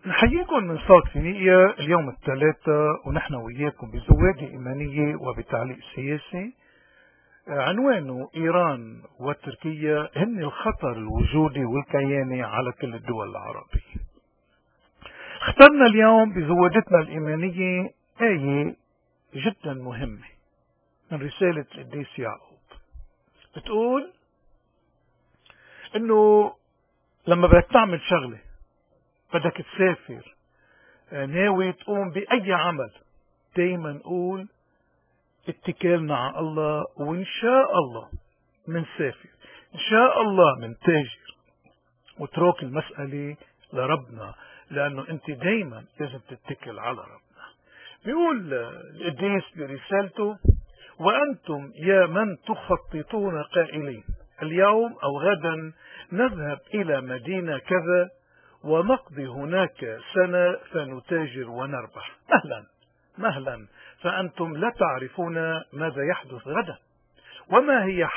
نحييكم من صوت فينيقيا اليوم الثلاثاء، ونحن وياكم بزواجة إيمانية وبتعليق سياسي عنوانه إيران وتركيا هن الخطر الوجودي والكياني على كل الدول العربية. اخترنا اليوم بزواجتنا الإيمانية آية جدا مهمة من رسالة القديس يعقوب، بتقول إنه لما بدك تعمل شغلة، بدك تسافر، ناوي تقوم بأي عمل، دايما قول اتكالنا على الله، وإن شاء الله منسافر، إن شاء الله منتاجر، وترك المسألة لربنا، لأنه أنت دايما لازم تتكل على ربنا. بيقول القديس برسالته: وأنتم يا من تخططون قائلين اليوم أو غدا نذهب إلى مدينة كذا ونقضي هناك سنة فنتاجر ونربح، مهلا فأنتم لا تعرفون ماذا يحدث غدا. وما هي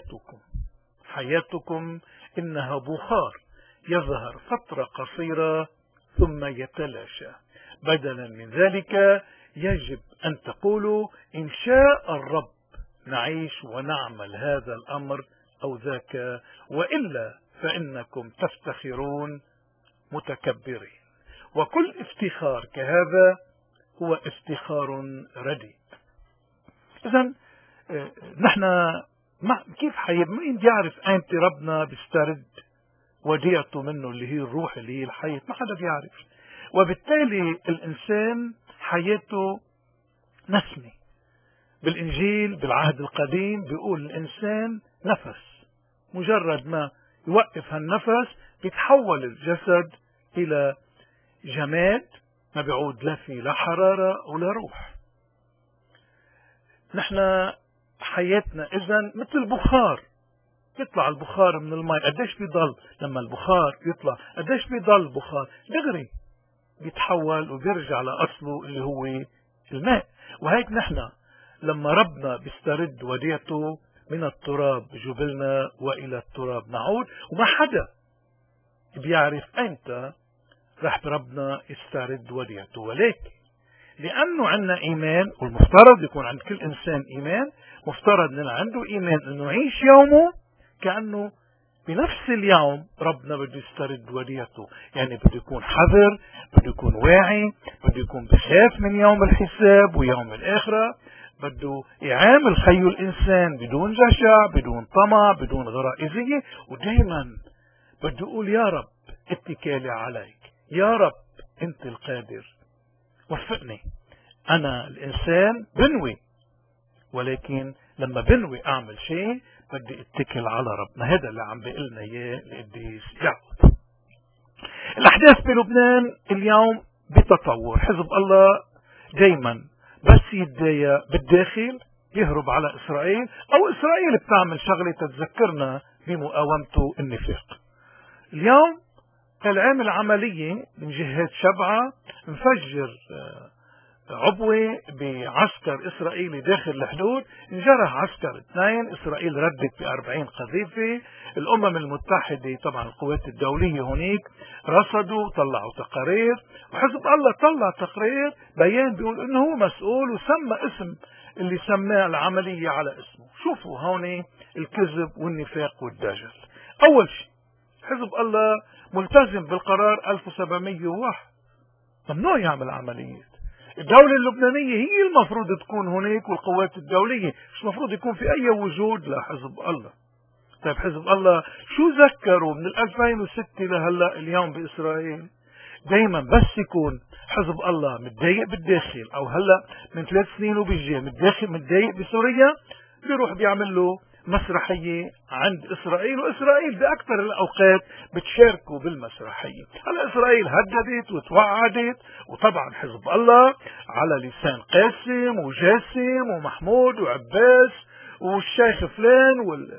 حياتكم إنها بخار يظهر فترة قصيرة ثم يتلاشى. بدلا من ذلك يجب أن تقولوا إن شاء الرب نعيش ونعمل هذا الأمر أو ذاك، وإلا فإنكم تفتخرون متكبرين، وكل افتخار كهذا هو افتخار رديء. إذن نحن كيف مين بيعرف أيمتى ربنا بيسترد وديعته منه اللي هي الروح اللي هي الحياة؟ ما حدا بيعرف. وبالتالي الإنسان حياته نسمة. بالإنجيل بالعهد القديم بيقول الإنسان نفس، مجرد ما يوقف هالنفس بيتحول الجسد إلى جماد، ما بيعود لا فيه لا حرارة ولا روح. نحن حياتنا إذن مثل بخار، يطلع البخار من الماء، قديش بيضل لما البخار يطلع؟ قديش بيضل بخار؟ دغري بيتحول وبيرجع لأصله اللي هو الماء. وهيك نحن لما ربنا بيسترد وديعته من التراب جبلنا وإلى التراب نعود، وما حدا بيعرف أيمتى رح ربنا يسترد وديعته. ولكن لأنه عندنا إيمان، والمفترض يكون عند كل إنسان إيمان، مفترض أن عنده إيمان أنه يعيش يومه كأنه بنفس اليوم ربنا بده يسترد وديعته. يعني بده يكون حذر، بده يكون واعي، بده يكون بخاف من يوم الحساب ويوم الآخرة، بده يعامل خيو الإنسان بدون جشع، بدون طمع، بدون غرائزية، ودايما بده يقول يا رب اتكالي عليك، يا رب انت القادر، وفقني. أنا الإنسان بنوي، ولكن لما بنوي أعمل شيء بدي اتكل على ربنا. هذا اللي عم بيقلنا إياه القديس يعقوب. الأحداث بلبنان اليوم بتطور. حزب الله دايما بس يتضايق بالداخل يهرب على إسرائيل، أو إسرائيل بتعمل شغلة تتذكرنا بمقاومته النفاق. اليوم العامل عملية من جهة شبعة مفجر عبوة بعسكر إسرائيلي داخل الحدود، انجرح عسكر 2، إسرائيل ردت ب40 قذيفة. الأمم المتحدة طبعا القوات الدولية هناك رصدوا، طلعوا تقارير، وحزب الله طلع تقرير بيان بيقول انه هو مسؤول، وسمى اسم اللي سماه العملية على اسمه. شوفوا هون الكذب والنفاق والدجل. أول شيء حزب الله ملتزم بالقرار 1701، ممنوع يعمل عمليات. الدولة اللبنانية هي المفروض تكون هناك، والقوات الدولية مش مفروض يكون في أي وجود لحزب الله. طيب حزب الله شو ذكروا من 2006 لهلا اليوم بإسرائيل؟ دايما بس يكون حزب الله متضايق بالداخل، أو هلا من 3 سنين وبيجي متضايق بسوريا، بيروح بيعمل له مسرحية عند إسرائيل، وإسرائيل بأكثر الأوقات بتشاركوا بالمسرحية. هلا إسرائيل هددت وتوعدت، وطبعا حزب الله على لسان قاسم وجاسم ومحمود وعباس والشيخ فلان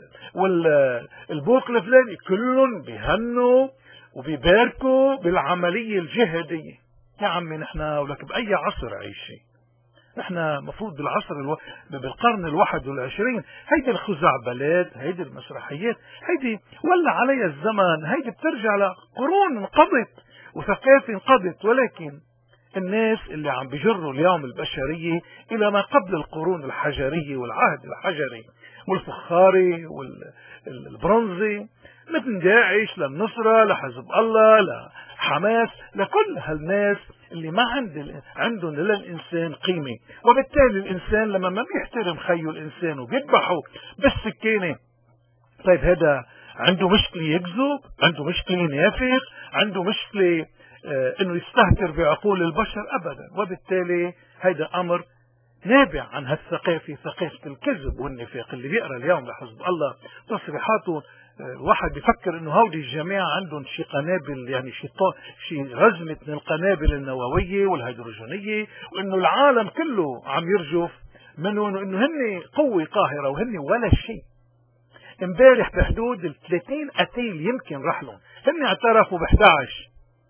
والبوق الفلاني كلهم بيهنوا وبيباركوا بالعملية الجهادية. يا عمي نحن ولك بأي عصر عايشين؟ نحن مفروض بالقرن 21. هيدي الخزعبلات، هيدي المسرحيات، هيدي ولا عليها الزمن، هيدي بترجع لقرون انقضت، وثقافة انقضت، ولكن الناس اللي عم بيجروا اليوم البشرية إلى ما قبل القرون الحجرية والعهد الحجري والفخاري والبرونزي، من داعش للنصرة لحزب الله لحماس، لكل هالناس اللي ما عندهم للإنسان قيمة. وبالتالي الإنسان لما ما بيحترم خيه الإنسان وبيذبحه بالسكينة، طيب هذا عنده مشكلة يكذب، عنده مشكلة ينافق، عنده مشكلة انه يستهتر بعقول البشر؟ ابدا. وبالتالي هذا امر نابع عن هالثقافة، ثقافة الكذب والنفاق. اللي بيقرأ اليوم لحزب الله تصريحاته، الواحد بيفكر انه هودي الجماعة عندهم شي قنابل، يعني شي رزمة من القنابل النووية والهيدروجينية، وانه العالم كله عم يرجف منهم، وانه هن قوة قاهرة وهن ولا شيء. امبارح بحدود 30 قتيل يمكن رحلهم، هن اعترفوا ب11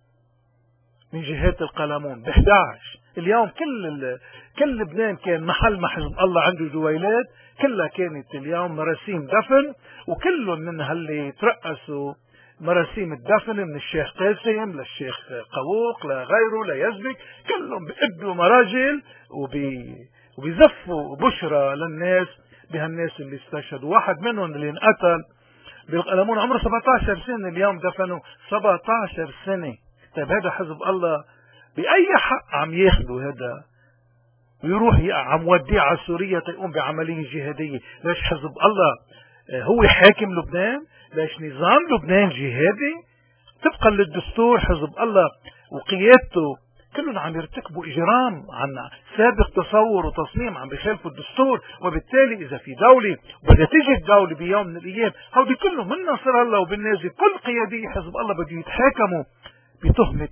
من جهات القلمون، ب11. اليوم كل لبنان كان محل حزب الله عنده دويلات، كلها كانت اليوم مراسيم دفن، وكلهم من اللي ترأسوا مراسيم الدفن، من الشيخ قاسم للشيخ قووق لغيره ليزبك، كلهم بيقدوا مراجل وبيزفوا بشرى للناس بهالناس اللي استشهدوا. واحد منهم اللي انقتل بالقلمون عمره 17 سنة، اليوم دفنوا 17 سنة. طيب هذا حزب الله بأي حق عم ياخدوا هذا ويروح عم وديه على سوريا تقوم بعملية جهادية؟ ليش حزب الله هو حاكم لبنان؟ ليش نظام لبنان جهادي؟ طبقا للدستور حزب الله وقيادته كلهم عم يرتكبوا إجرام عن سابق تصور وتصميم، عم بيخالفوا الدستور. وبالتالي إذا في دولة بدها تيجي الدولة بيوم من الأيام، هودي كلهم من نصر الله وبالنازل كل قيادية حزب الله بده يتحاكموا بتهمة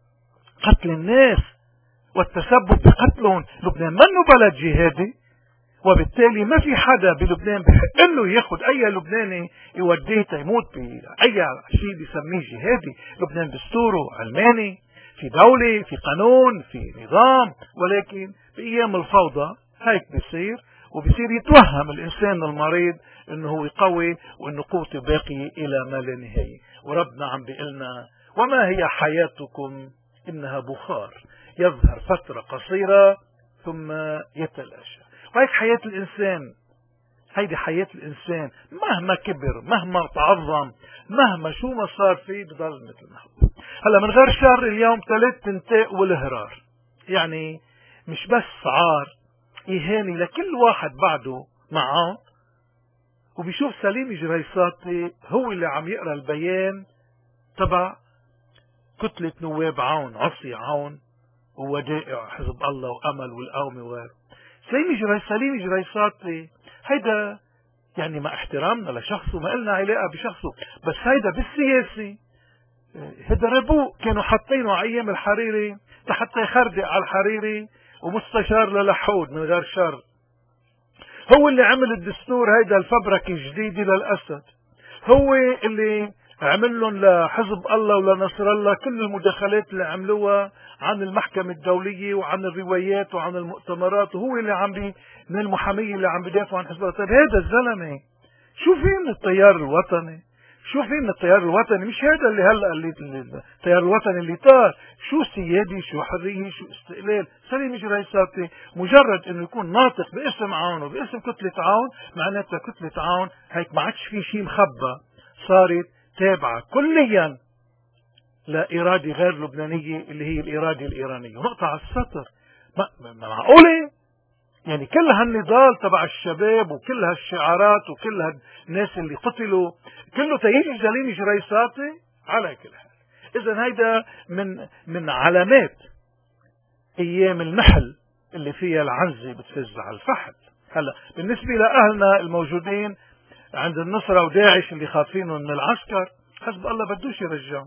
قتل الناس والتسبب بقتلهم. لبنان منه بلد جهادي، وبالتالي ما في حدا بلبنان بحق له ياخد اي لبناني يوديه يموت باي شيء بيسميه جهادي. لبنان دستوره علماني، في دولة، في قانون، في نظام، ولكن بايام الفوضى هيك بيصير، وبصير يتوهم الانسان المريض انه هو قوي وانه قوته باقية الى ما لا نهاية. وربنا عم بيقلنا وما هي حياتكم إنها بخار يظهر فترة قصيرة ثم يتلاشى. وهيك حياة الإنسان، هيدي حياة الإنسان، مهما كبر، مهما تعظم، مهما شو ما صار فيه بضل مثل ما هو. هلا من غير شر اليوم 3 تنتاء والهرار، يعني مش بس عار، إهانة لكل واحد بعده معه. وبيشوف سليم جريصاتي هو اللي عم يقرأ البيان تبع كتلة نواب عون، عصي عون وودائع حزب الله وأمل والقومة وغيره. سليم جريصاتي هيدا يعني مع احترامنا لشخصه، ما قلنا علاقة بشخصه، بس هيدا بالسياسي هيدا ربوق كانوا حاطينه على أيام الحريري لحتى يخردق على الحريري، ومستشار للحود من غير شر. هو اللي عمل الدستور هيدا الفبركة الجديدة للأسد، هو اللي عمل لهم لحزب الله ولنصر الله كل المداخلات اللي عملوها عن المحكمة الدولية وعن الروايات وعن المؤتمرات، وهو اللي من المحامية اللي عم بدافعوا عن حزب الله. طيب هذا الزلمة شو في من التيار الوطني؟ شو في من التيار الوطني؟ مش هذا اللي هلا التيار الوطني اللي طار. شو سيادي، شو حرية، شو استقلال. سليم جريصاتي مجرد انه يكون ناطق باسم عون وباسم كتلة عون، معناتها كتلة عون هيك ما عادش في شيء مخبى، صارت تابعة كليا لإرادة غير لبنانية اللي هي الإرادة الإيرانية. ونقطة على السطر، ما معقولة يعني كل هالنضال تبع الشباب وكل هالشعارات وكل هالناس اللي قتلوا كله تيجي سليم جريصاتي على كل حال. إذا هيدا من علامات أيام المحل اللي فيها العنزة بتفز على الفحل. هلا بالنسبة لأهلنا الموجودين عند النصرة وداعش اللي خاطفينه من العسكر، حزب الله بدوش يرجعه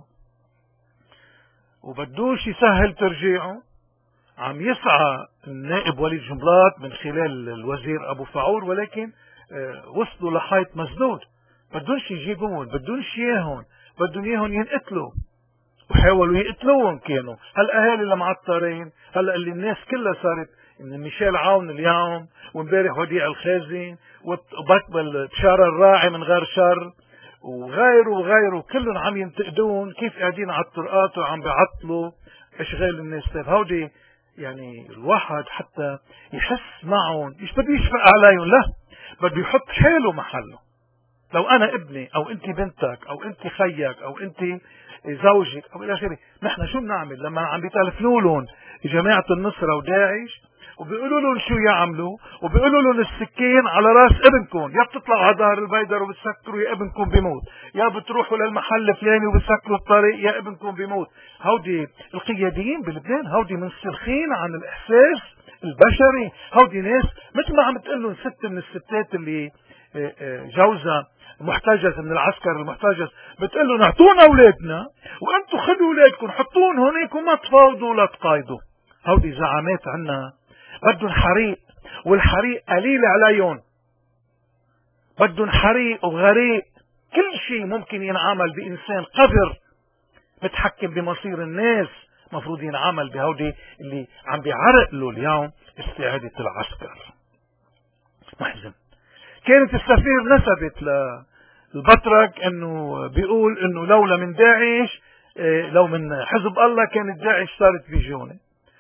وبدوش يسهل ترجيعه. عم يسعى النائب وليد جنبلاط من خلال الوزير أبو فاعور، ولكن وصلوا لحيط مسدود، بدونش يجيبون، بدونش ياهن، بدون ياهن ينقتلوا، وحاولوا يقتلوهم. كانوا هالأهالي المعطرين، هلا اللي الناس كلها صارت من ميشيل عون اليوم، وامبارح وديع الخازن، وبطل بشار الراعي من غير شر، وغيره كلهم عم ينتقدون كيف قاعدين على الطرقات وعم بيعطلوا اشغال الناس. طيب هودي يعني الواحد حتى يحس معهم مش بده يشفق عليهم، لا بده يحط حاله محله. لو انا ابني او انت بنتك او انت خيك او انت زوجك او الى اخره، نحن شو بنعمل لما عم بيتلفنوا لهم جماعه النصره وداعش وبيقولوا لهم شو يعملوا، وبيقولوا لهم السكين على راس ابنكم، يا بتطلعوا على ظهر البيدر وبتسكروا يا ابنكم بيموت، يا بتروحوا للمحل الفلاني وبتسكروا الطريق يا ابنكم بيموت. هودي القياديين بلبنان هودي منسلخين عن الاحساس البشري. هودي ناس مثل ما عم تقول لهم ست من الستات اللي جوزها محتجز من العسكر المحتجز، بتقول لهم اعطونا اولادنا وانتم خذوا اولادكم حطوهم هونيك وما تفاوضوا ولا تقايضوا. هودي زعامات عنا بدهم حريق، والحريق قليل عليهم، بدهم حريق وغريق. كل شيء ممكن ينعمل بإنسان قذر متحكم بمصير الناس مفروض ينعمل بهودي اللي عم بيعرقلوا اليوم استعادة العسكر. محزن. كانت السفير نسبت للبطرك انه بيقول انه لولا من داعش، لو من حزب الله كانت داعش صارت بيجوني.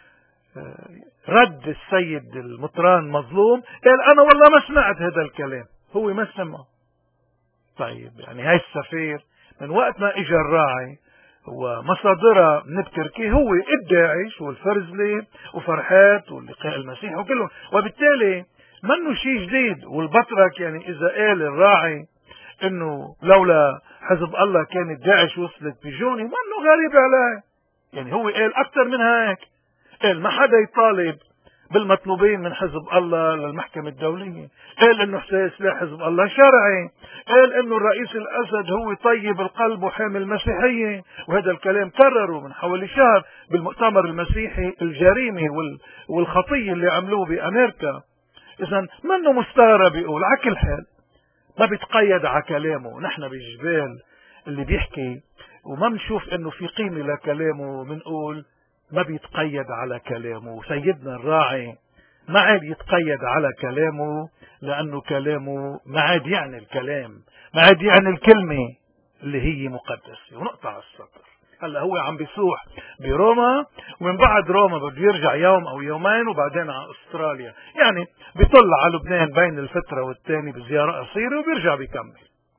رد السيد المطران مظلوم قال انا والله ما سمعت هذا الكلام، هو ما سمع. طيب يعني هاي السفير من وقت ما اجى الراعي ومصادرها من تركيا هو الداعش والفرزلي وفرحات واللقاء المسيحي وكلهم، وبالتالي منه شيء جديد. والبطرك يعني اذا قال الراعي انه لولا حزب الله كانت داعش وصلت بجوني منه غريب عليه. يعني هو قال اكثر من هيك، قال ما حدا يطالب بالمطلوبين من حزب الله للمحكمة الدولية، قال انه سلاح حزب الله شرعي، قال انه الرئيس الاسد هو طيب القلب وحامل المسيحية، وهذا الكلام كرره من حوالي شهر بالمؤتمر المسيحي الجريمي والخطية اللي عملوه بامريكا. اذا منه مستغرب يقول. على كل حال ما بيتقيد على كلامه. نحن بالجبال اللي بيحكي وما بنشوف انه في قيمة لكلامه بنقول ما بيتقيد على كلامه. سيدنا الراعي ما عاد يتقيد على كلامه، لأنه كلامه ما عاد يعني الكلام، ما عاد يعني الكلمة اللي هي مقدسة. ونقطع السطر. هلا هو عم بيسوح بروما، ومن بعد روما بده يرجع يوم أو يومين وبعدين على أستراليا، يعني بيطل على لبنان بين الفترة والتاني بزيارة قصيرة وبيرجع بيكمل.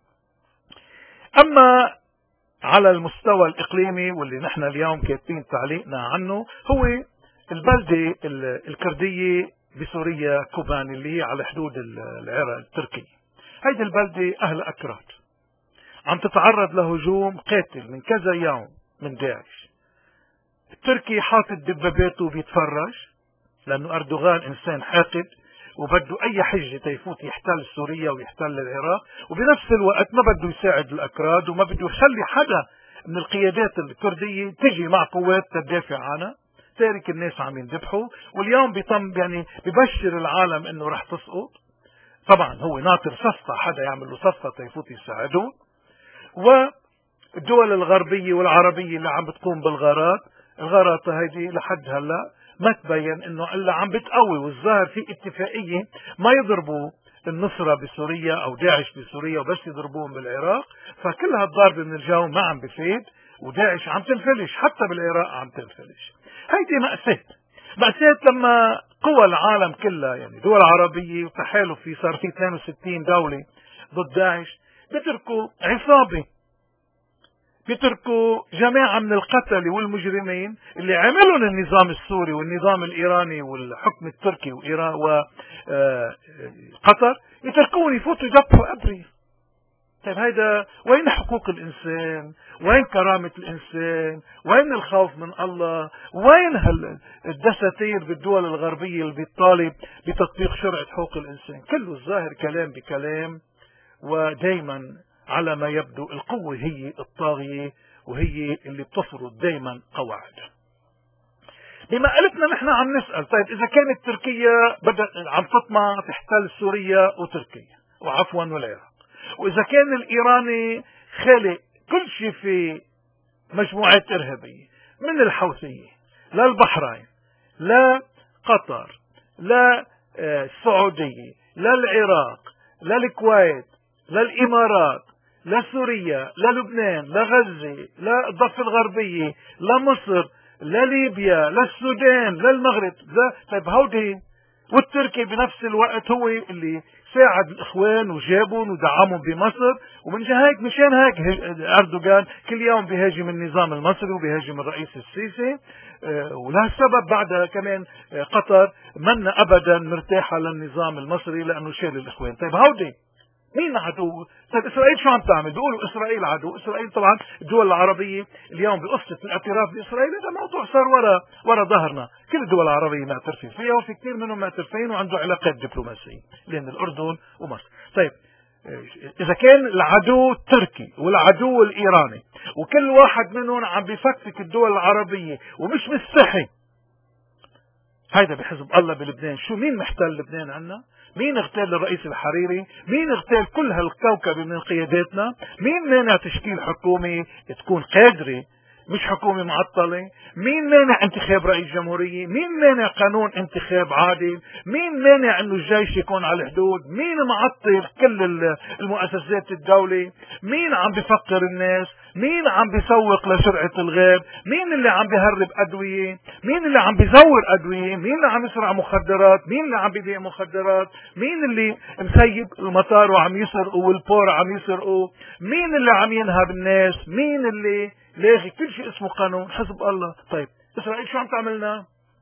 أما على المستوى الإقليمي واللي نحن اليوم كاتبين تعليقنا عنه، هو البلدة الكردية بسوريا كوباني اللي هي على حدود العراق التركي. هيدي البلدة أهل أكراد عم تتعرض لهجوم قاتل من كذا يوم من داعش. التركي حاطط دباباته بيتفرج لأنه أردوغان إنسان حاقد وبده أي حجة تيفوت يحتل سوريا ويحتل العراق، وبنفس الوقت ما بده يساعد الأكراد وما بده يخلي حدا من القيادات الكردية تجي مع قوات تدافع عنها. تارك الناس عم ينذبحوا، واليوم يعني ببشر العالم انه رح تسقط. طبعا هو ناطر صفقة، حدا يعمل له صفقة تيفوت يساعدون. والدول الغربية والعربية اللي عم بتقوم بالغارات، الغارات هيدي لحد هلا ما تبين انه الا عم بتقوي، والظاهر في اتفاقية ما يضربوا النصرة بسوريا او داعش بسوريا وبس يضربوهم بالعراق. فكل هالضرب من الجو ما عم بفيد، وداعش عم تنفلش، حتى بالعراق عم تنفلش. هيدي مأساة لما قوى العالم كلها، يعني دول عربية وتحالف صار في 62 دولة ضد داعش، بيتركوا عصابة، بيتركوا جماعة من القتلة والمجرمين اللي عملون النظام السوري والنظام الإيراني والحكم التركي وإيران وقطر، يتركون يفوتوا يذبحوا أبرياء. طيب هيدا وين حقوق الإنسان؟ وين كرامة الإنسان؟ وين الخوف من الله؟ وين الدساتير بالدول الغربية اللي بتطالب بتطبيق شرعة حقوق الإنسان؟ كله الظاهر كلام بكلام، ودايما على ما يبدو القوة هي الطاغية وهي اللي بتفرض دايما قواعدها. بما قلتنا نحن عم نسأل، طيب إذا كانت تركيا بدأت عم تطمع تحتل سوريا وتركيا وعفوا والعراق، وإذا كان الإيراني خالق كل شيء في مجموعات إرهابية من الحوثية للبحرين لا قطر لا السعودية لا العراق لا الكويت لا الإمارات لا سوريا، لا لبنان، لا غزة، لا الضفة الغربية، لا مصر، لا ليبيا، لا السودان، لا المغرب، لا. طيب هودي، والتركي بنفس الوقت هو اللي ساعد الإخوان وجابهم ودعمهم بمصر. مشان هيك أردوغان كل يوم بيهاجم النظام المصري وبيهاجم الرئيس السيسي. ولهالسبب بعدها كمان قطر من أبدا مرتاحة للنظام المصري لأنه شال الإخوان. طيب هودي مين عدو؟ طيب إسرائيل شو عم تعمل؟ بيقولوا إسرائيل عدو. إسرائيل طبعا الدول العربية اليوم بقصة الاعتراف بإسرائيل هذا موضوع صار ورا ظهرنا. كل الدول العربية معترفين فيها وفي كثير منهم معترفين وعنده علاقات دبلوماسية بين الأردن ومصر. طيب إذا كان العدو التركي والعدو الإيراني وكل واحد منهم عم بيفكك الدول العربية ومش مستحي، هيدا بحزب الله بلبنان. شو مين محتل لبنان عنا؟ مين اغتال الرئيس الحريري؟ مين اغتال كل هالكوكب من قياداتنا؟ مين مانع تشكيل حكومة تكون قادرة مش حكومة معطلة؟ مين مانع انتخاب رئيس جمهورية؟ مين مانع قانون انتخاب عادل؟ مين مانع انه الجيش يكون على الحدود؟ مين معطل كل المؤسسات الدولة؟ مين عم بفقر الناس؟ مين عم بيسوق لسرعة الغاب؟ مين اللي عم بيهرب أدوية؟ مين اللي عم بيزور أدوية؟ مين اللي عم يسرع مخدرات؟ مين اللي عم بيبيع مخدرات؟ مين اللي مسيب المطار وعم يسرقوا والبور عم يسرقوا؟ مين اللي عم ينهب الناس؟ مين اللي لاغي كل شيء اسمه قانون؟ حزب الله. طيب إسرائيل شو عم تعملنا؟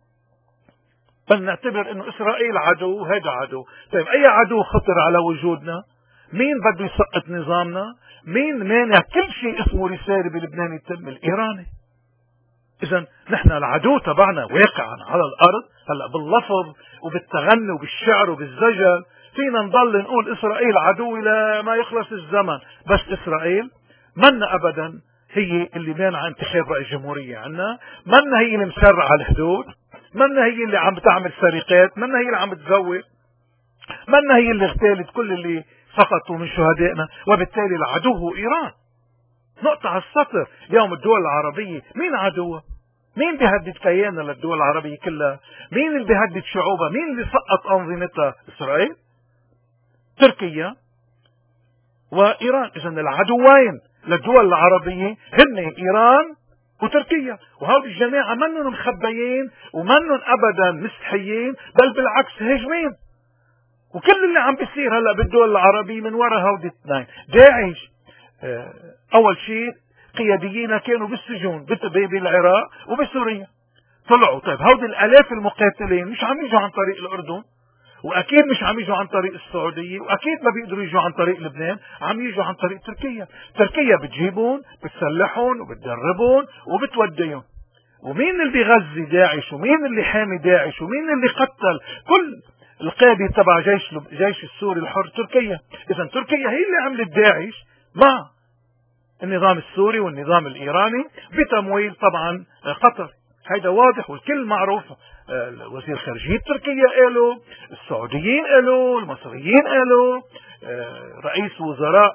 نعتبر انه إسرائيل عدو وهذا عدو. طيب أي عدو خطر على وجودنا؟ مين بده يسقط نظامنا؟ مين مانع كل شيء اسمه رسالة بلبنان يتم؟ الإيراني. إذا نحن العدو تبعنا واقعا على الأرض هلا باللفظ وبالتغني وبالشعر وبالزجل. فينا نضل نقول إسرائيل عدو إلى ما يخلص الزمن، بس إسرائيل منا أبدا هي اللي مانعة انتخاب رئيس جمهورية عنا، منا هي اللي مسرعة الحدود، منا هي اللي عم بتعمل سرقات، منا هي اللي عم بتزوج، منا هي اللي اغتالت كل اللي سقطوا من شهدائنا. وبالتالي العدو هو إيران. نقطة على السطر. اليوم الدول العربية مين عدوها؟ مين بيهدد كيانها للدول العربية كلها؟ مين اللي بيهدد شعوبها؟ مين اللي سقط أنظمتها؟ إسرائيل، تركيا، وإيران. إذا العدوين للدول العربية هن إيران وتركيا. وهؤلاء الجماعة منهم مخبيين ومنهم أبدا مستحيين، بل بالعكس هاجمين. وكل اللي عم بيصير هلا بالدول العربية من وراء هودي الاثنين. داعش أول شيء قياديين كانوا بالسجون بالعراق وبسوريا طلعوا. طيب هودي الآلاف المقاتلين مش عم يجوا عن طريق الأردن، وأكيد مش عم يجوا عن طريق السعودية، وأكيد ما بيقدروا يجوا عن طريق لبنان، عم يجوا عن طريق تركيا. تركيا بتجيبون بتسلحون وبتدربون وبتوديون. ومين اللي بيغذي داعش؟ ومين اللي حامي داعش؟ ومين اللي قتل كل القادة تبع جيش السوري الحر؟ تركيا. إذا تركيا هي اللي عملت داعش مع النظام السوري والنظام الإيراني بتمويل طبعا قطر. هيدا واضح والكل معروف. وزير خارجية تركيا قالوا، السعوديين قالوا، المصريين قالوا، رئيس وزراء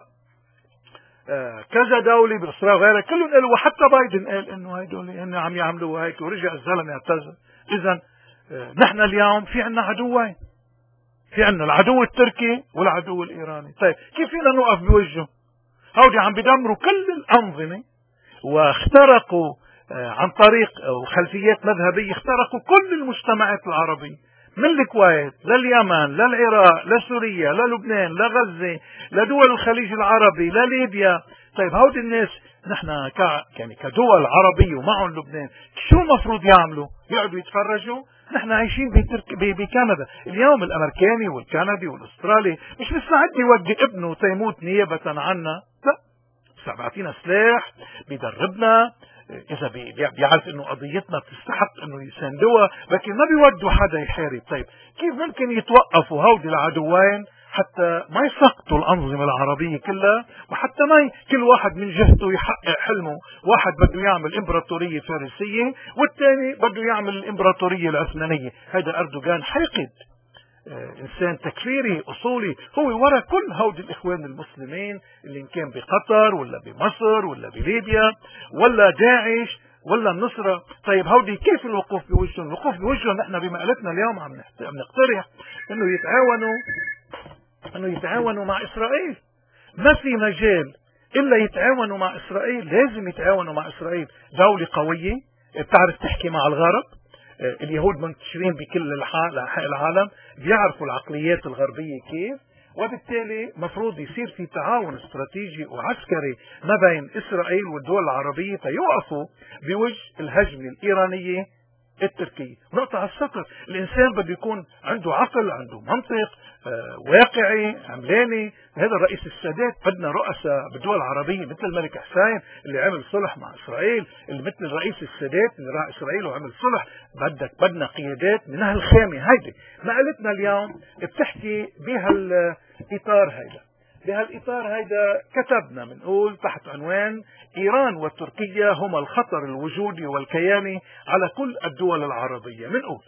كذا دولة بإسرائيل وغيرها كلهم قالوا، وحتى بايدن قال انه هيدول هن عم يعملوا هيك ورجع الزلمة اعتذر. اذا نحن اليوم في عنا عدوين، في عنا العدو التركي والعدو الإيراني. طيب كيف فينا نوقف بوجهه؟ هودي عم بدمروا كل الأنظمة واخترقوا عن طريق خلفيات مذهبية، اخترقوا كل المجتمعات العربية من الكويت لليمن للعراق لسوريا للبنان لغزة لدول الخليج العربي لليبيا. طيب هودي الناس نحن يعني كدول عربية ومعهم لبنان شو مفروض يعملوا؟ يقعدوا يتفرجوا؟ نحن عايشين بكندا. اليوم الامريكاني والكندي والاسترالي مش مستعد يودي ابنه تيموت نيابة عنا، لا، بيعطينا سلاح بيدربنا، اذا بيعرف انه قضيتنا بتستحق انه يساندوها، لكن ما بيودوا حدا يحارب. طيب كيف ممكن يتوقفوا هودي العدوين حتى ما يسقطوا الأنظمة العربية كلها، وحتى ما كل واحد من جهته يحقق حلمه؟ واحد بده يعمل إمبراطورية فارسية والثاني بده يعمل الإمبراطورية العثمانية. هذا أردوغان حيقد، إنسان تكفيري أصولي، هو وراء كل هودي الإخوان المسلمين اللي إن كان بقطر ولا بمصر ولا بليبيا ولا داعش ولا النصرة. طيب هودي كيف الوقوف بوجههم؟ الوقوف بوجههم نحن بمقالتنا اليوم عم نقترح انه يتعاونوا مع إسرائيل. ما في مجال إلا يتعاونوا مع إسرائيل. لازم يتعاونوا مع إسرائيل، دولة قوية بتعرف تحكي مع الغرب. اليهود منتشرين بكل أنحاء العالم، بيعرفوا العقليات الغربية كيف، وبالتالي مفروض يصير في تعاون استراتيجي وعسكري ما بين إسرائيل والدول العربية فيوقفوا بوجه الهجمة الإيرانية التركية. نقطة على السطر، الإنسان بده يكون عنده عقل، عنده منطق، واقعي، عملاني. هذا الرئيس السادات، بدنا رؤساء بالدول العربية مثل الملك حسين اللي عمل صلح مع إسرائيل، اللي مثل الرئيس السادات اللي راح إسرائيل وعمل صلح. بدنا قيادات من هالخامة هيدي. مقالتنا اليوم بتحكي بهالإطار هيدا. بهالإطار هيدا كتبنا بنقول تحت عنوان إيران وتركيا هما الخطر الوجودي والكياني على كل الدول العربية. بنقول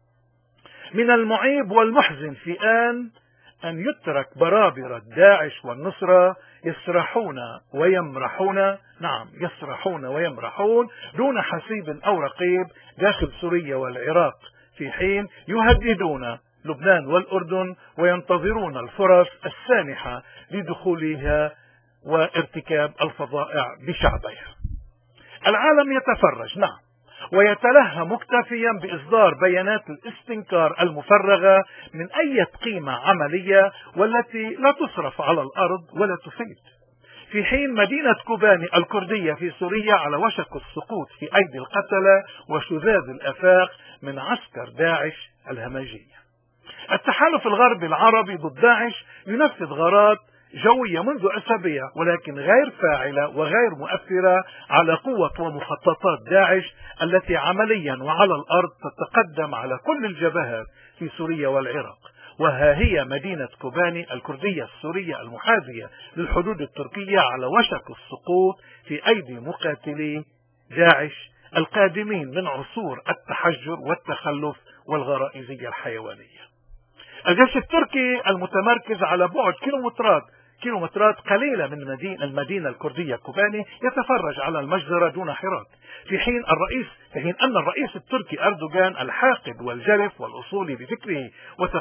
من المعيب والمحزن في أن يترك برابرة داعش والنصرة يسرحون ويمرحون، نعم يسرحون ويمرحون دون حسيب أو رقيب داخل سوريا والعراق، في حين يهددون لبنان والأردن وينتظرون الفرص السانحة لدخولها وارتكاب الفظائع بشعبها. العالم يتفرج، نعم، ويتلهى مكتفيا بإصدار بيانات الاستنكار المفرغة من أي قيمة عملية والتي لا تصرف على الأرض ولا تفيد، في حين مدينة كوباني الكردية في سوريا على وشك السقوط في أيدي القتلة وشذاذ الآفاق من عسكر داعش الهمجية. التحالف الغربي العربي ضد داعش ينفذ غارات جوية منذ أسابيع، ولكن غير فاعلة وغير مؤثرة على قوة ومخططات داعش التي عمليا وعلى الأرض تتقدم على كل الجبهات في سوريا والعراق. وها هي مدينة كوباني الكردية السورية المحاذية للحدود التركية على وشك السقوط في أيدي مقاتلي داعش القادمين من عصور التحجر والتخلف والغرائزية الحيوانية. الجيش التركي المتمركز على بعد كيلومترات قليلة من المدينة الكردية كوباني يتفرج على المجزرة دون حراك، في حين أن الرئيس التركي أردوغان الحاقد والجرف والأصولي بفكره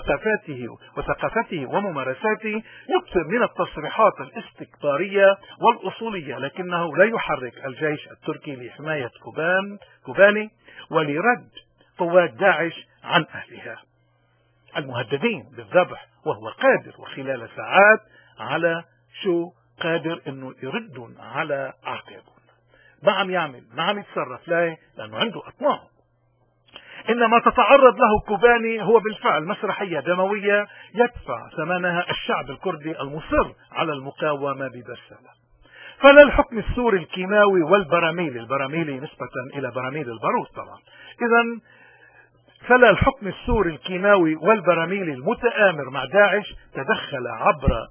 وثقافته وممارساته يكثر من التصريحات الاستكبارية والأصولية، لكنه لا يحرك الجيش التركي لحماية كوباني ولرد قوات داعش عن أهلها المهددين بالذبح، وهو قادر وخلال ساعات على قادر انه يردون على اعقابهم. ما عم يعمل، ما عم يتصرف، ليه؟ لانه عنده اطماع. انما تتعرض له كوباني هو بالفعل مسرحية دموية يدفع ثمنها الشعب الكردي المصر على المقاومة ببسالة. فلا الحكم السوري الكيماوي البراميلي نسبة الى براميل البارود طبعا، اذا فلا الحكم السوري الكيماوي والبراميلي المتآمر مع داعش تدخل عبر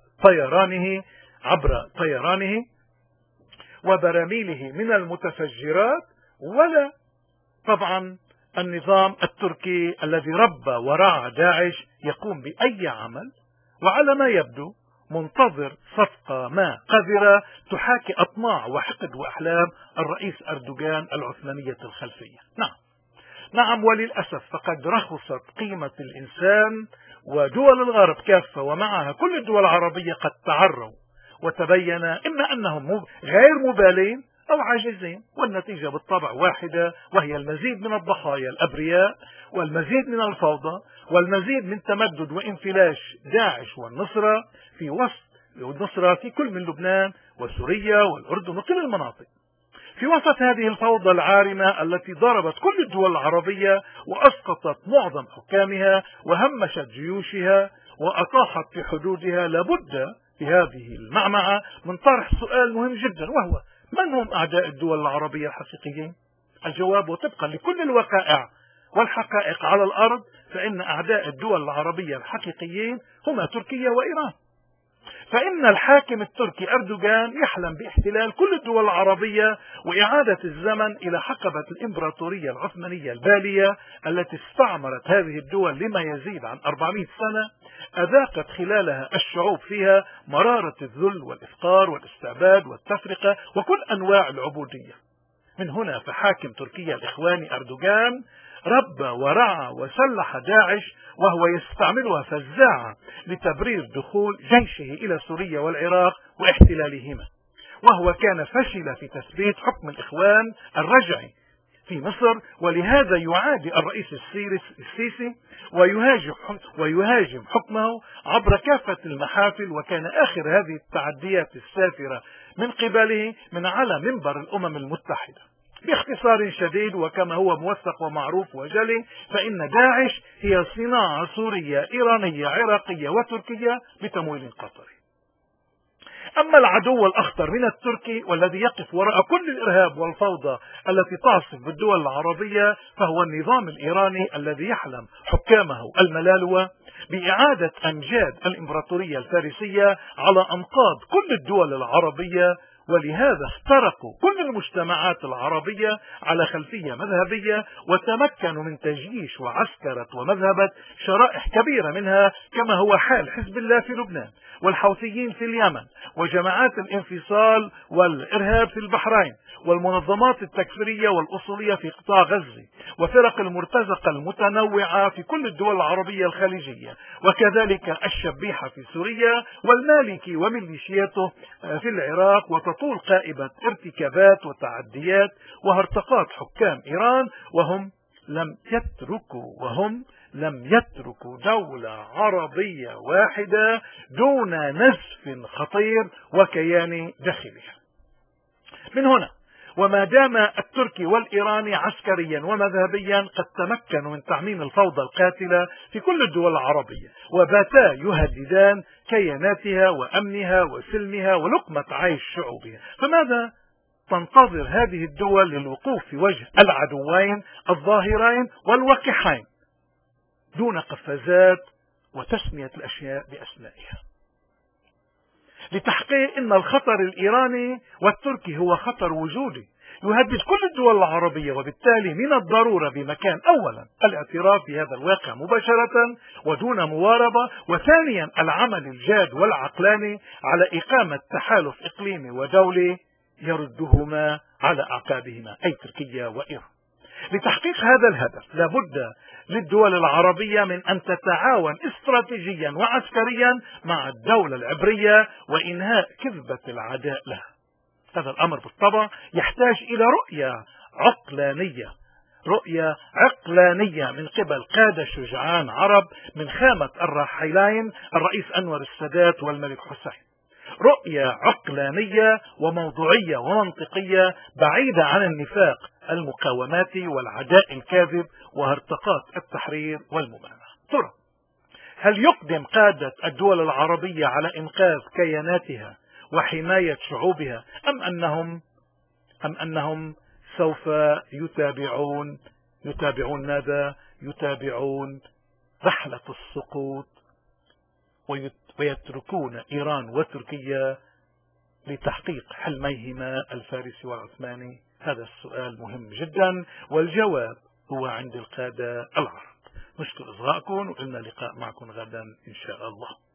طيرانه وبراميله من المتفجرات، ولا طبعا النظام التركي الذي ربى ورعى داعش يقوم بأي عمل، وعلى ما يبدو منتظر صفقة ما قذرة تحاكي أطماع وحقد وأحلام الرئيس أردوغان العثمانية الخلفية. نعم، وللأسف فقد رخصت قيمة الإنسان، ودول الغرب كافة ومعها كل الدول العربية قد تعروا وتبين إما أنهم غير مبالين أو عاجزين، والنتيجة بالطبع واحدة، وهي المزيد من الضحايا الأبرياء والمزيد من الفوضى والمزيد من تمدد وانفلاش داعش والنصرة في كل من لبنان وسوريا والأردن وكل المناطق. في وسط هذه الفوضى العارمة التي ضربت كل الدول العربية وأسقطت معظم حكامها وهمشت جيوشها وأطاحت في حدودها، لابد في هذه المعمعة من طرح سؤال مهم جدا، وهو: من هم أعداء الدول العربية الحقيقيين؟ الجواب: وطبقا لكل الوقائع والحقائق على الأرض، فإن أعداء الدول العربية الحقيقيين هما تركيا وإيران. فإن الحاكم التركي أردوغان يحلم باحتلال كل الدول العربية وإعادة الزمن إلى حقبة الإمبراطورية العثمانية البالية التي استعمرت هذه الدول لما يزيد عن 400 سنة، أذاقت خلالها الشعوب فيها مرارة الذل والإفقار والاستعباد والتفرقة وكل أنواع العبودية. من هنا فحاكم تركيا الإخواني أردوغان ربى ورعى وسلح داعش، وهو يستعملها فزاعة لتبرير دخول جيشه إلى سوريا والعراق واحتلالهما، وهو كان فشل في تثبيت حكم الإخوان الرجعي في مصر، ولهذا يعادي الرئيس السيسي ويهاجم حكمه عبر كافة المحافل. وكان آخر هذه التعديات السافرة من قبله من على منبر الأمم المتحدة. باختصار شديد وكما هو موثق ومعروف وجلي، فإن داعش هي صناعة سورية إيرانية عراقية وتركية بتمويل قطري. أما العدو الأخطر من التركي والذي يقف وراء كل الإرهاب والفوضى التي تعصف بالدول العربية فهو النظام الإيراني الذي يحلم حكامه الملالوة بإعادة أمجاد الإمبراطورية الفارسية على أنقاض كل الدول العربية. ولهذا اخترقوا كل المجتمعات العربية على خلفية مذهبية، وتمكنوا من تجييش وعسكرة ومذهبة شرائح كبيرة منها، كما هو حال حزب الله في لبنان، والحوثيين في اليمن، وجماعات الانفصال والإرهاب في البحرين، والمنظمات التكفيرية والأصولية في قطاع غزة، وفرق المرتزقة المتنوعة في كل الدول العربية الخليجية، وكذلك الشبيحة في سوريا، والمالكي وميليشياته في العراق. وتطول قائمة ارتكابات وتعديات وهرطقات حكام إيران، وهم لم يتركوا دولة عربية واحدة دون نزف خطير وكيان داخلها. من هنا وما دام التركي والإيراني عسكريا ومذهبيا قد تمكنوا من تعميم الفوضى القاتلة في كل الدول العربية، وباتا يهددان كياناتها وأمنها وسلمها ولقمة عيش شعوبها، فماذا تنتظر هذه الدول للوقوف في وجه العدوين الظاهرين والوقحين دون قفازات وتسمية الأشياء بأسمائها؟ لتحقيق أن الخطر الإيراني والتركي هو خطر وجودي يهدد كل الدول العربية، وبالتالي من الضرورة بمكان أولا الاعتراف بهذا الواقع مباشرة ودون مواربة، وثانيا العمل الجاد والعقلاني على إقامة تحالف إقليمي ودولي يردهما على أعقابهما، أي تركيا وإيران. لتحقيق هذا الهدف لابد للدول العربية من أن تتعاون استراتيجيا وعسكريا مع الدولة العبرية وإنهاء كذبة العداء لها. هذا الأمر بالطبع يحتاج إلى رؤية عقلانية من قبل قادة شجعان عرب من خامة الراحلين الرئيس أنور السادات والملك حسين، رؤية عقلانية وموضوعية ومنطقية بعيدة عن النفاق المقاوماتي والعداء الكاذب وهرطقات التحرير والمبالغة. ترى هل يقدم قادة الدول العربية على إنقاذ كياناتها وحماية شعوبها أم أنهم سوف يتابعون ماذا؟ يتابعون رحلة السقوط ويتركون إيران وتركيا لتحقيق حلميهما الفارسي والعثماني؟ هذا السؤال مهم جدا، والجواب هو عند القادة العرب. نشكر إصغائكم، وإلنا لقاء معكم غدا إن شاء الله.